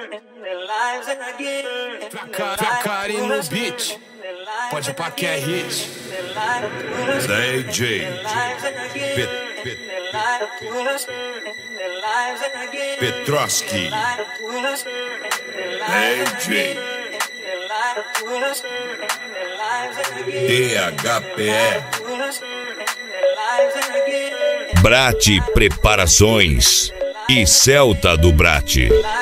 Cari no beat, pode pra que é hit. DJ Petroski, DJ DHPE, Brat Preparações e Celta do Brat.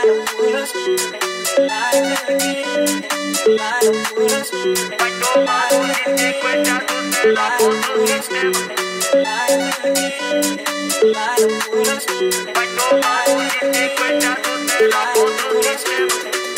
Vai tomar de 50 do menor contra o sistema. Vai tomar de 50 do menor contra o sistema.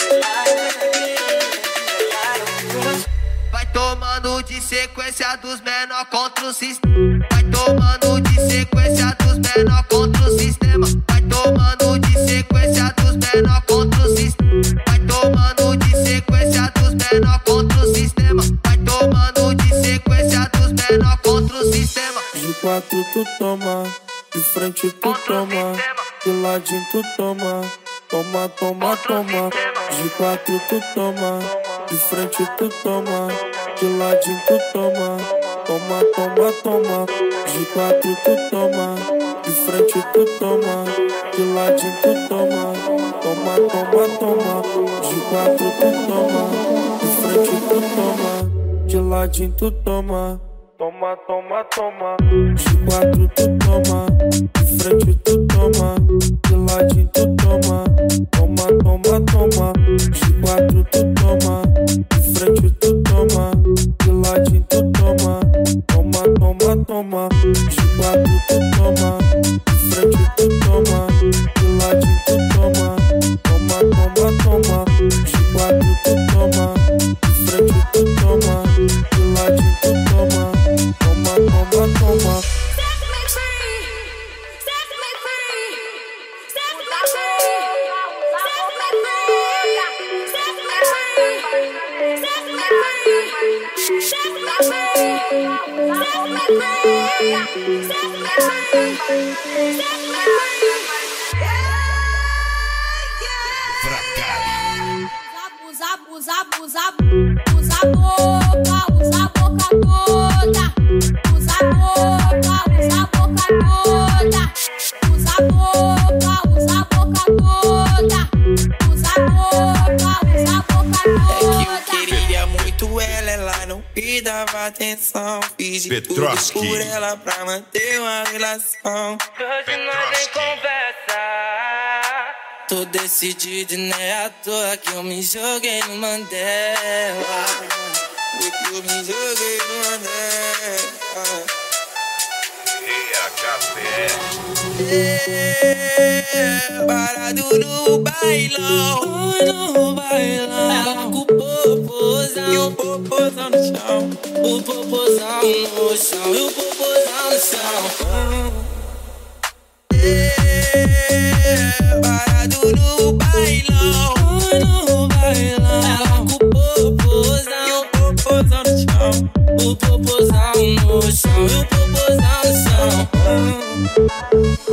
Vai tomando de sequência dos menor contra o sistema. Vai tomando de sequência dos menor contra o sistema. Vai tomando de sequência dos menor contra o sistema. Vai tomando de sequência dos menor contra o sistema. Vai tomando de sequência dos menor contra o sistema. De quatro tu toma, de frente tu toma, de ladinho tu toma, toma, toma, toma. De quatro tu toma, de frente tu toma, de ladinho tu toma, toma, toma, toma. De quatro tu toma, de frente tu toma, de ladinho tu toma, toma, toma, toma. De quatro tu toma, de frente tu toma, de ladinho tu toma, toma, toma, toma. De quatro tu toma, de frente tu toma, de ladinho tu toma, toma, toma, toma. De quatro tu toma, de frente tu toma, de ladinho tu toma, toma, toma, toma. De quatro tu toma, de frente tu toma, de ladinho tu toma, toma, toma, toma. De quatro tu toma, de frente tu toma, de ladinho tu toma, toma, toma, toma. Usa a boca toda. Usa a boca toda. Usa a boca toda. Usa a boca toda. É que eu queria muito ela não me dava atenção. Fiz de tudo por ela pra manter uma relação. Hoje nós nem conversa. Tô decidido, né? À toa que eu me joguei no Mandela. Que eu me joguei no Mandela. Parado no bailão. No bailão. Ela com o popozão e o popozão no chão. O popozão no chão e o popozão no chão. Parado no bailão. No bailão. Ela com o popozão e o popozão no chão. O popozão no chão e o popozão no chão.